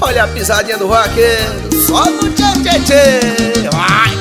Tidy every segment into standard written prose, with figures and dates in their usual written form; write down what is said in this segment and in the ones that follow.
Olha a pisadinha do vaqueiro, só no tchê-tchê-tchê. Vai!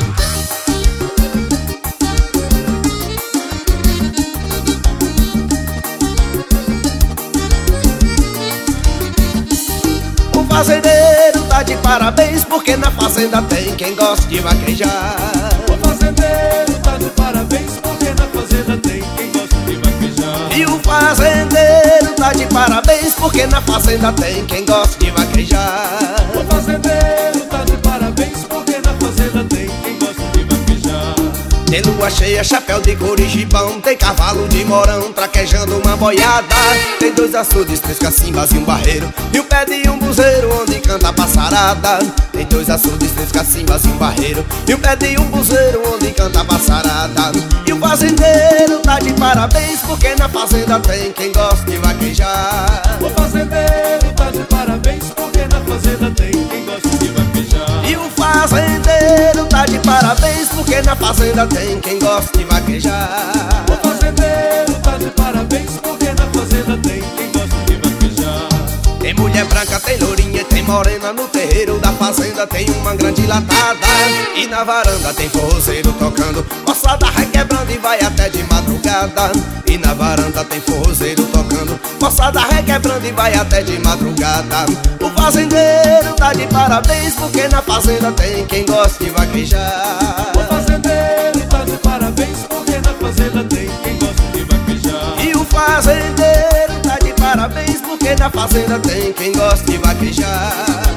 O fazendeiro tá de parabéns, porque na fazenda tem quem gosta de vaquejar. O fazendeiro tá de parabéns, porque na fazenda tem quem gosta de vaquejar. E o fazendeiro tá de parabéns, porque na fazenda tem quem gosta de vaquejar. O fazendeiro tá de parabéns, porque na fazenda tem quem gosta de vaquejar. Tem lua cheia, chapéu de corujibão, tem cavalo de morão traquejando uma boiada. Tem 2 açudes, 3 cacimbas e um barreiro, e um pé de um buzeiro onde canta a passarada. Tem 2 açudes, 3 cacimbas e um barreiro, e um pé de um buzeiro onde canta a passarada. E o fazendeiro tá de parabéns, porque na fazenda tem quem gosta de vaquejar. O fazendeiro tá de parabéns, porque na fazenda tem quem gosta de vaquejar. E o fazendeiro tá de parabéns, porque na fazenda tem quem gosta de vaquejar. O fazendeiro tá de parabéns, porque na fazenda tem quem gosta de vaquejar. Tem mulher branca, tem lourinha e tem morena. No terreiro da fazenda tem uma grande latada. E na varanda tem forrozeiro tocando, moçada requebrando e vai até de madrugada. E na varanda tem forrozeiro tocando, moçada requebrando e vai até de madrugada. O fazendeiro tá de parabéns, porque na fazenda tem quem gosta de vaquejar. O fazendeiro tá de parabéns, porque na fazenda tem quem gosta de vaquejar. E o fazendeiro tá de parabéns, porque na fazenda tem quem gosta de vaquejar.